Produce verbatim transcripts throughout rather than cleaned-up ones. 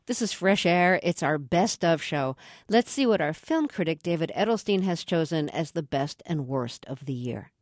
This is Fresh Air. It's our best of show. Let's see what our film critic David Edelstein has chosen as the best and worst of the year.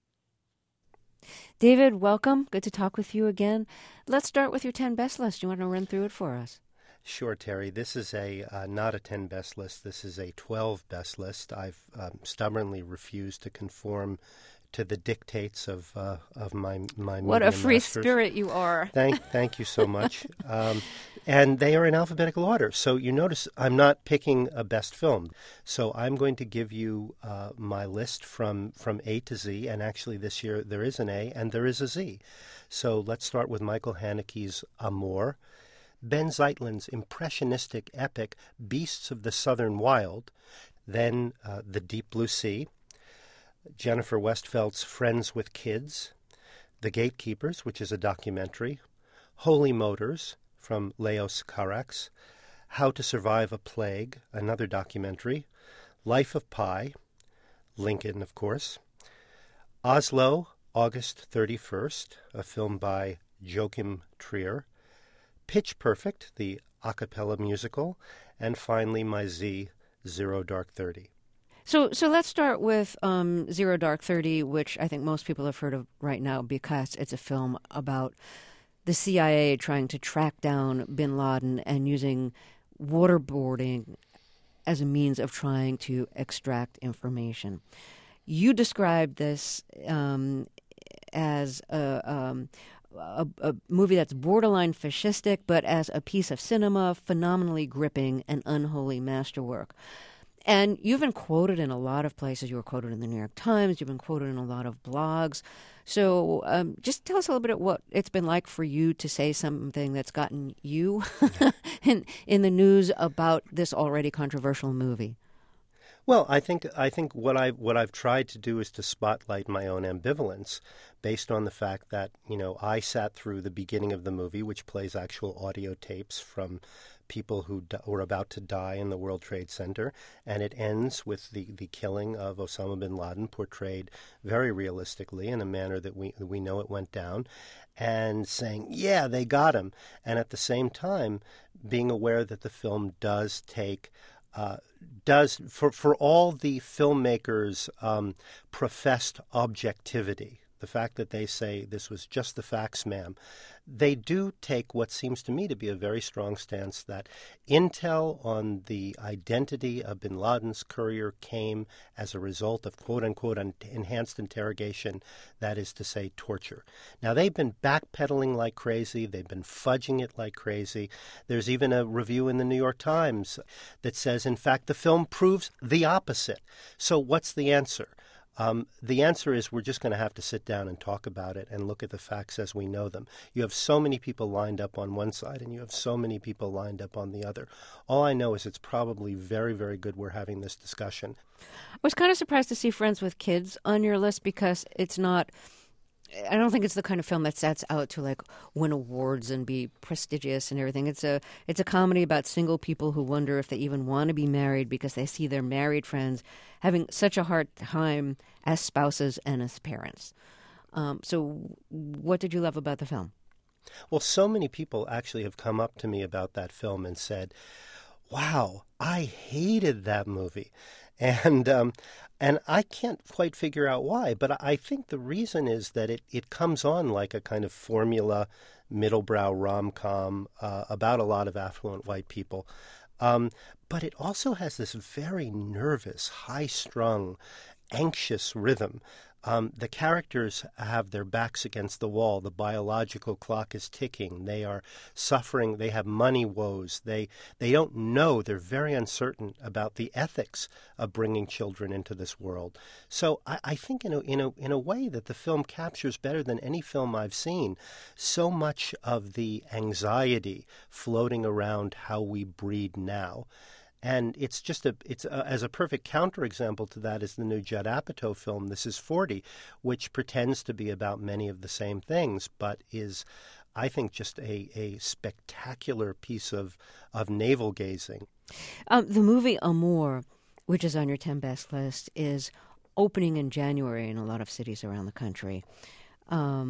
David, welcome. Good to talk with you again. Let's start with your ten best list. You want to run through it for us? Sure, Terry. This is a uh, not a ten best list. This is a twelve best list. I've um, stubbornly refused to conform to the dictates of uh, of my my what a free masters. Spirit you are. Thank thank you so much. um, and they are in alphabetical order. So you notice I'm not picking a best film. So I'm going to give you uh, my list from from A to Z. And actually, this year there is an A and there is a Z. So let's start with Michael Haneke's Amour. Ben Zeitlin's impressionistic epic Beasts of the Southern Wild, then uh, The Deep Blue Sea, Jennifer Westfeldt's Friends with Kids, The Gatekeepers, which is a documentary, Holy Motors from Leos Carax, How to Survive a Plague, another documentary, Life of Pi, Lincoln, of course, Oslo, August thirty-first, a film by Joachim Trier, Pitch Perfect, the a cappella musical, and finally my Z, Zero Dark Thirty. So so let's start with um, Zero Dark Thirty, which I think most people have heard of right now because it's a film about the C I A trying to track down bin Laden and using waterboarding as a means of trying to extract information. You described this um, as a... Um, A, a movie that's borderline fascistic, but as a piece of cinema, phenomenally gripping and unholy masterwork. And you've been quoted in a lot of places. You were quoted in the New York Times. You've been quoted in a lot of blogs. So um, just tell us a little bit of what it's been like for you to say something that's gotten you in, in the news about this already controversial movie. Well, I think I think what I what I've tried to do is to spotlight my own ambivalence, based on the fact that you know I sat through the beginning of the movie, which plays actual audio tapes from people who d- were about to die in the World Trade Center, and it ends with the, the killing of Osama bin Laden, portrayed very realistically in a manner that we we know it went down, and saying, yeah, they got him, and at the same time being aware that the film does take. Uh, does for for all the filmmakers' um, professed objectivity, the fact that they say this was just the facts, ma'am, they do take what seems to me to be a very strong stance that intel on the identity of bin Laden's courier came as a result of quote-unquote enhanced interrogation, that is to say, torture. Now, they've been backpedaling like crazy. They've been fudging it like crazy. There's even a review in the New York Times that says, in fact, the film proves the opposite. So what's the answer? Um, the answer is we're just going to have to sit down and talk about it and look at the facts as we know them. You have so many people lined up on one side and you have so many people lined up on the other. All I know is it's probably very, very good we're having this discussion. I was kind of surprised to see Friends with Kids on your list because it's not... I don't think it's the kind of film that sets out to like win awards and be prestigious and everything. It's a it's a comedy about single people who wonder if they even want to be married because they see their married friends having such a hard time as spouses and as parents. Um, so what did you love about the film? Well, so many people actually have come up to me about that film and said, wow, I hated that movie. And um, and I can't quite figure out why, but I think the reason is that it, it comes on like a kind of formula middlebrow rom-com uh, about a lot of affluent white people. Um, but it also has this very nervous, high-strung, anxious rhythm. Um, the characters have their backs against the wall. The biological clock is ticking. They are suffering. They have money woes. They they don't know. They're very uncertain about the ethics of bringing children into this world. So I, I think in a, in a in a way that the film captures better than any film I've seen so much of the anxiety floating around how we breed now. And it's just a, it's a, as a perfect counterexample to that is the new Judd Apatow film, This Is forty, which pretends to be about many of the same things, but is, I think, just a, a spectacular piece of, of navel-gazing. Um, the movie Amour, which is on your ten best list, is opening in January in a lot of cities around the country. Um,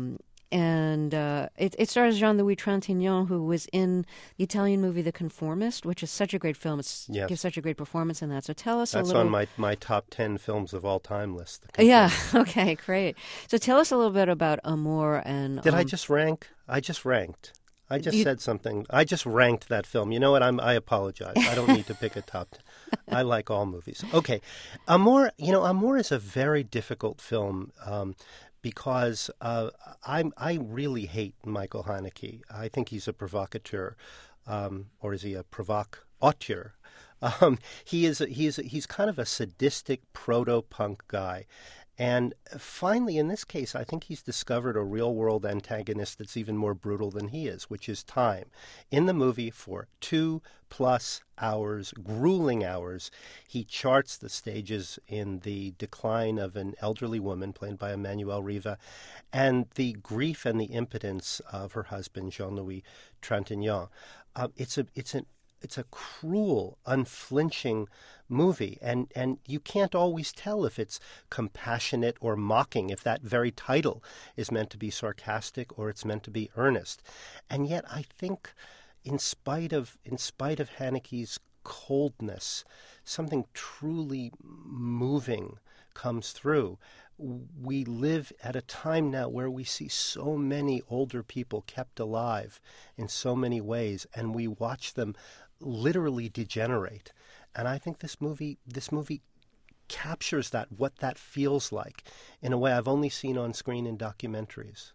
and uh, it, it stars Jean-Louis Trintignant, who was in the Italian movie The Conformist, which is such a great film. It Yes. gives such a great performance in that. So tell us That's a little... on my, my top ten films of all time list. Yeah, okay, great. So tell us a little bit about Amour and... Did um, I just rank? I just ranked. I just You- said something. I just ranked that film. You know what? I'm, I apologize. I don't need to pick a top ten. I like all movies. Okay. Amour, you know, Amour is a very difficult film um, because uh, I'm, I really hate Michael Haneke. I think he's a provocateur. Um, or is he a provocateur? Um, he is. A, he's. A, he's kind of a sadistic proto-punk guy, and finally, in this case, I think he's discovered a real-world antagonist that's even more brutal than he is, which is time. In the movie, for two plus hours, grueling hours, he charts the stages in the decline of an elderly woman played by Emmanuelle Riva, and the grief and the impotence of her husband, Jean-Louis Trintignant. Uh, it's a. It's an It's a cruel, unflinching movie, and, and you can't always tell if it's compassionate or mocking, if that very title is meant to be sarcastic or it's meant to be earnest. And yet I think in spite of in spite of Haneke's coldness, something truly moving comes through. We live at a time now where we see so many older people kept alive in so many ways, and we watch them literally degenerate. And I think this movie this movie captures that, what that feels like, in a way I've only seen on screen in documentaries.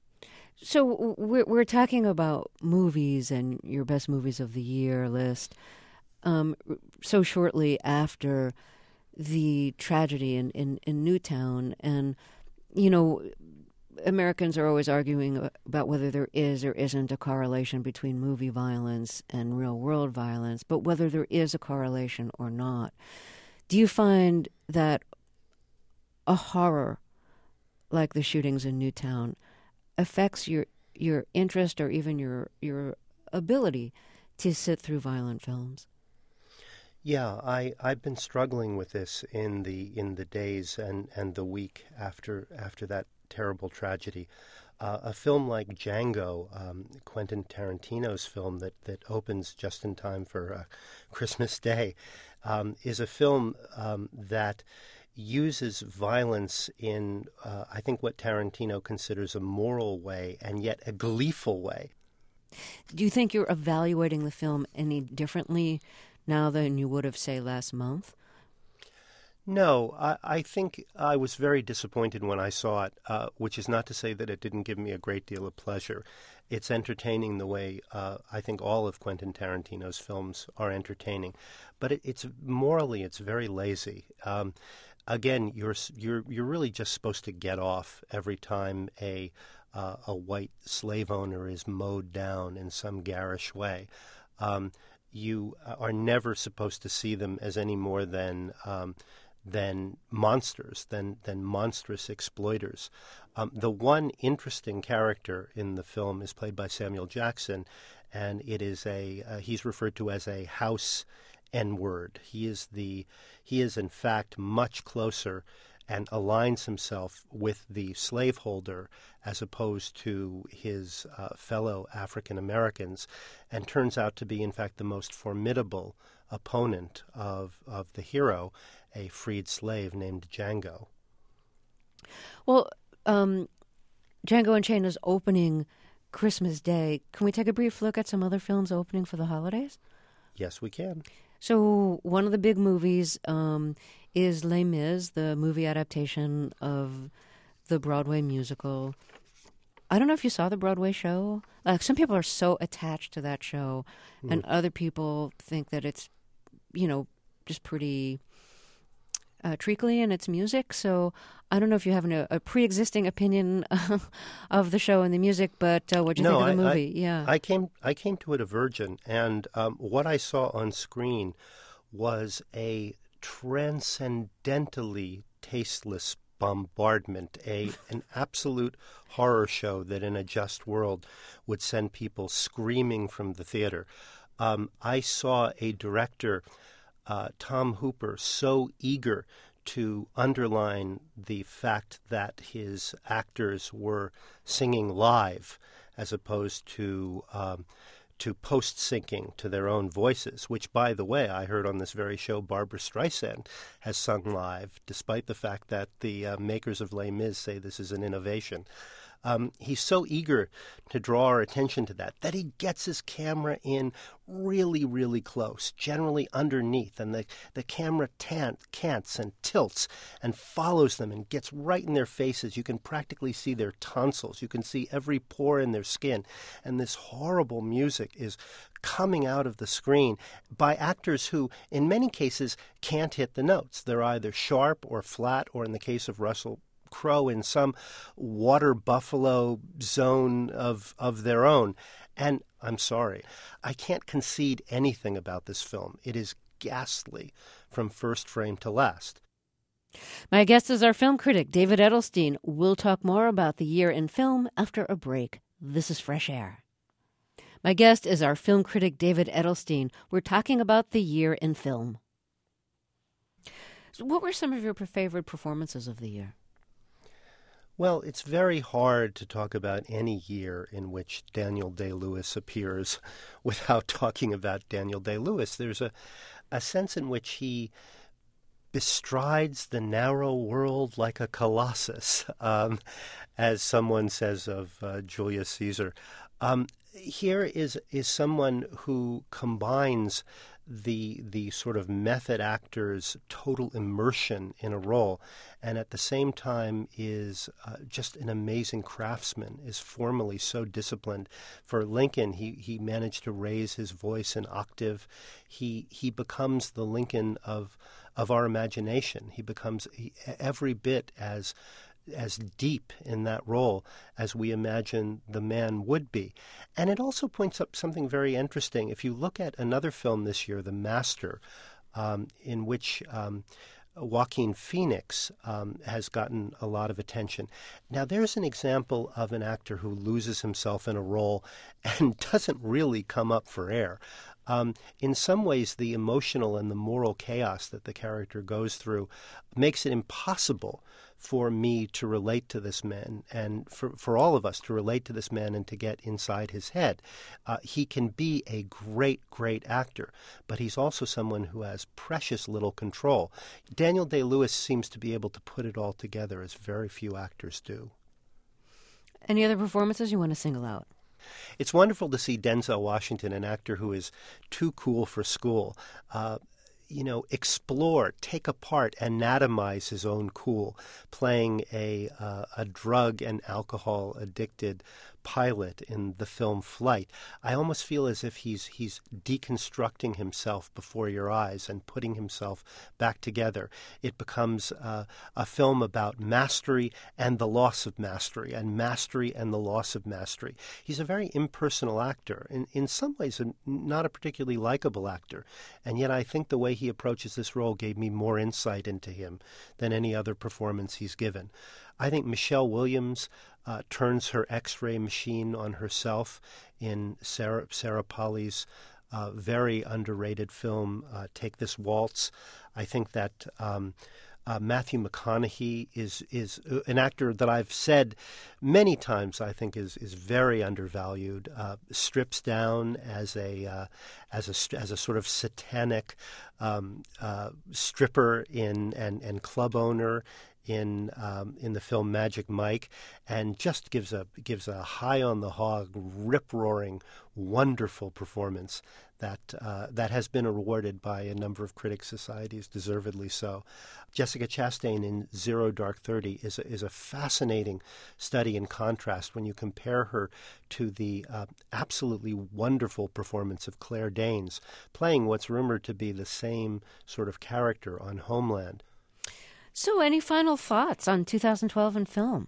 So we're, we're talking about movies and your best movies of the year list um, so shortly after the tragedy in, in, in Newtown. And, you know, Americans are always arguing about whether there is or isn't a correlation between movie violence and real-world violence, but whether there is a correlation or not. Do you find that a horror like the shootings in Newtown affects your your interest or even your your ability to sit through violent films? Yeah, I, I've been struggling with this in the in the days and, and the week after after that terrible tragedy. Uh, a film like Django, um, Quentin Tarantino's film that, that opens just in time for uh, Christmas Day, um, is a film um, that uses violence in, uh, I think, what Tarantino considers a moral way and yet a gleeful way. Do you think you're evaluating the film any differently now than you would have, say, last month? No, I, I think I was very disappointed when I saw it, uh, which is not to say that it didn't give me a great deal of pleasure. It's entertaining the way uh, I think all of Quentin Tarantino's films are entertaining, but it, it's morally it's very lazy. Um, again, you're you're you're really just supposed to get off every time a uh, a white slave owner is mowed down in some garish way. Um, you are never supposed to see them as any more than um, than monsters, than than monstrous exploiters. Um, the one interesting character in the film is played by Samuel Jackson, and it is a uh, he's referred to as a house N-word. He is the he is in fact much closer and aligns himself with the slaveholder as opposed to his uh, fellow African Americans, and turns out to be in fact the most formidable opponent of of the hero, a freed slave named Django. Well, um, Django Unchained is opening Christmas Day. Can we take a brief look at some other films opening for the holidays? Yes, we can. So one of the big movies um, is Les Mis, the movie adaptation of the Broadway musical. I don't know if you saw the Broadway show. Like, some people are so attached to that show, mm. and other people think that it's, you know, just pretty uh, treacly in its music. So I don't know if you have an, a, a pre-existing opinion of the show and the music, but uh, what do you no, think of the I, movie? I, yeah, I came I came to it a virgin, and um, what I saw on screen was a transcendently tasteless bombardment, a an absolute horror show that in a just world would send people screaming from the theater. Um, I saw a director, uh, Tom Hooper, so eager to underline the fact that his actors were singing live as opposed to um, to post-syncing to their own voices, which, by the way, I heard on this very show Barbra Streisand has sung live, despite the fact that the uh, makers of Les Mis say this is an innovation. Um, he's so eager to draw our attention to that, that he gets his camera in really, really close, generally underneath, and the, the camera tan- cants and tilts and follows them and gets right in their faces. You can practically see their tonsils. You can see every pore in their skin. And this horrible music is coming out of the screen by actors who, in many cases, can't hit the notes. They're either sharp or flat, or in the case of Russell Crowe, in some water buffalo zone of of their own. And I'm sorry, I can't concede anything about this film. It is ghastly from first frame to last. My guest is our film critic, David Edelstein. We'll talk more about the year in film after a break. This is Fresh Air. My guest is our film critic, David Edelstein. We're talking about the year in film. So what were some of your favorite performances of the year? Well, it's very hard to talk about any year in which Daniel Day-Lewis appears without talking about Daniel Day-Lewis. There's a, a sense in which he bestrides the narrow world like a colossus, um, as someone says of uh, Julius Caesar. Um, here is is someone who combines the the sort of method actor's total immersion in a role, and at the same time is uh, just an amazing craftsman, is formally so disciplined. For Lincoln, he, he managed to raise his voice an octave. He he becomes the Lincoln of of our imagination. He becomes he, every bit as as deep in that role as we imagine the man would be. And it also points up something very interesting. If you look at another film this year, The Master, um, in which um, Joaquin Phoenix um, has gotten a lot of attention. Now, there's an example of an actor who loses himself in a role and doesn't really come up for air. Um, in some ways, the emotional and the moral chaos that the character goes through makes it impossible for me to relate to this man, and for, for all of us to relate to this man and to get inside his head. Uh, he can be a great, great actor, but he's also someone who has precious little control. Daniel Day-Lewis seems to be able to put it all together, as very few actors do. Any other performances you want to single out? It's wonderful to see Denzel Washington, an actor who is too cool for school, uh, you know, explore, take apart, anatomize his own cool, playing a uh, a drug and alcohol addicted pilot in the film Flight. I almost feel as if he's he's deconstructing himself before your eyes and putting himself back together. It becomes uh, a film about mastery and the loss of mastery, and mastery and the loss of mastery. He's a very impersonal actor, in, in some ways a, not a particularly likable actor, and yet I think the way he approaches this role gave me more insight into him than any other performance he's given. I think Michelle Williams uh, turns her X-ray machine on herself in Sarah, Sarah Polley's uh, very underrated film, uh, Take This Waltz. I think that um, uh, Matthew McConaughey is is an actor that I've said many times I think is is very undervalued. Uh, strips down as a uh, as a as a sort of satanic um, uh, stripper in and and club owner in um, in the film Magic Mike, and just gives a gives a high on the hog, rip roaring, wonderful performance that uh, that has been awarded by a number of critics societies, deservedly so. Jessica Chastain in Zero Dark Thirty is a, is a fascinating study in contrast when you compare her to the uh, absolutely wonderful performance of Claire Danes, playing what's rumored to be the same sort of character on Homeland. So any final thoughts on two thousand twelve in film?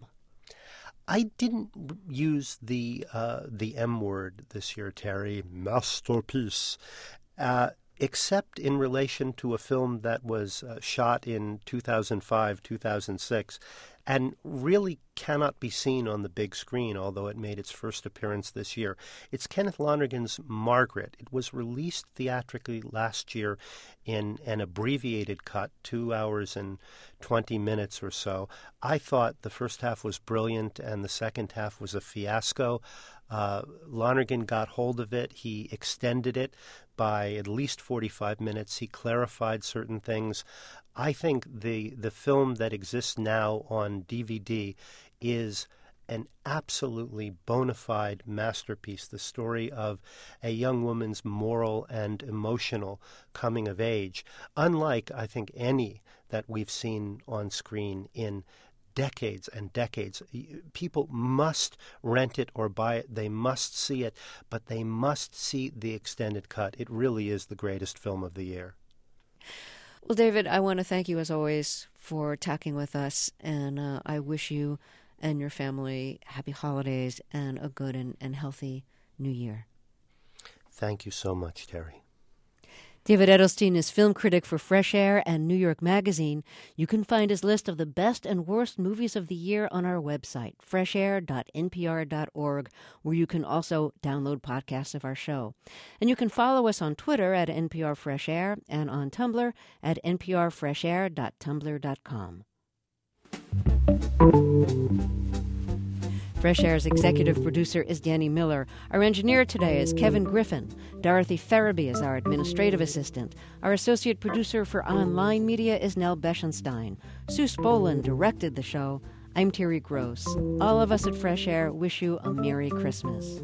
I didn't use the uh, the M word this year, Terry. Masterpiece. Uh, except in relation to a film that was uh, shot in two thousand five, two thousand six, and really cannot be seen on the big screen, although it made its first appearance this year. It's Kenneth Lonergan's Margaret. It was released theatrically last year in an abbreviated cut, two hours and twenty minutes or so. I thought the first half was brilliant and the second half was a fiasco. Uh, Lonergan got hold of it. He extended it by at least forty-five minutes. He clarified certain things. I think the the film that exists now on D V D is an absolutely bona fide masterpiece, the story of a young woman's moral and emotional coming of age, unlike, I think, any that we've seen on screen in decades and decades. People must rent it or buy it. They must see it, but they must see the extended cut. It really is the greatest film of the year. Well, David, I want to thank you as always for talking with us, and uh, I wish you and your family happy holidays and a good and, and healthy new year. Thank you so much, Terry. David Edelstein is film critic for Fresh Air and New York Magazine. You can find his list of the best and worst movies of the year on our website, fresh air dot n p r dot org, where you can also download podcasts of our show. And you can follow us on Twitter at N P R Fresh Air and on Tumblr at n p r fresh air dot tumblr dot com. Fresh Air's executive producer is Danny Miller. Our engineer today is Kevin Griffin. Dorothy Farabee is our administrative assistant. Our associate producer for online media is Nell Beschenstein. Sue Spolin directed the show. I'm Terry Gross. All of us at Fresh Air wish you a Merry Christmas.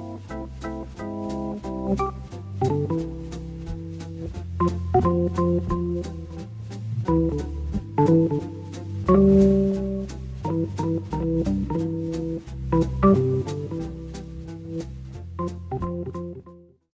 Thank you.